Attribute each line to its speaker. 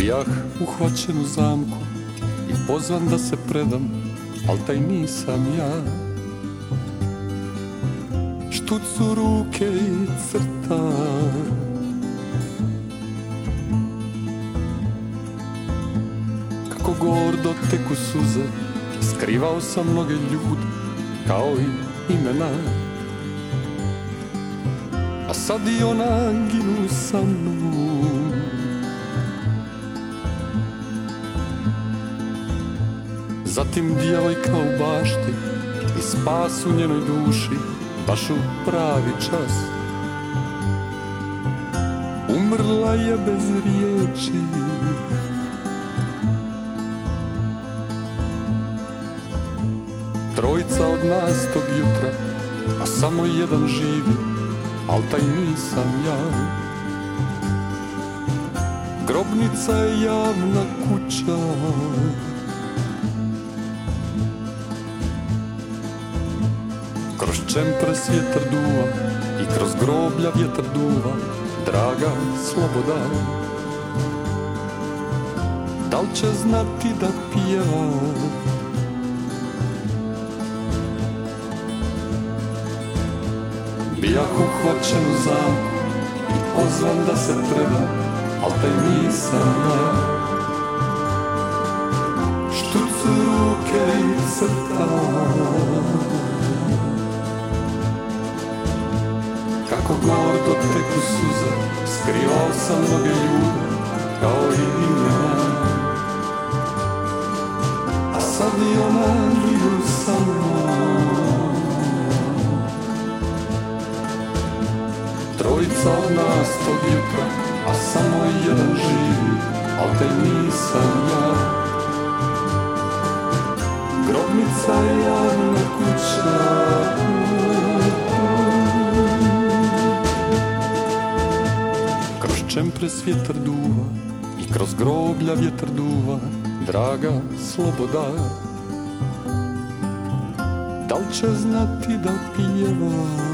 Speaker 1: Bijah uhvaćen u zamku i pozvan da se predam, al taj nisam ja. Štucu ruke i crta, kako gordo teku suze, skrivao sam mnoge ljude kao i imena. A sad i ona ginu sa mnom. Zatim djevojka u bašti i spas u njenoj duši, baš u pravi čas. Umrla je bez riječi. Trojica od nas tog jutra, a samo jedan živi, al taj nisam ja. Grobnica je javna kuća, kroz čempres vjetar duva i kroz groblja vjetar duva. Draga sloboda, da li će znati da pjeva? Bijah uhvaćen u zamku i pozvan da se predam, al taj nisam ja. Štucu ruke i crta, kako gordo teku suze, skrivao sam mnoge ljude kao i imena. A sad i ona idu sa mnom. Trojica od nas tog jutra, a samo jedan živi, al taj nisam ja. Grobnica je javna kuća, kroz čempres vjetar duva i kroz groblja vjetar duva. Draga sloboda, da li će znati da pjeva?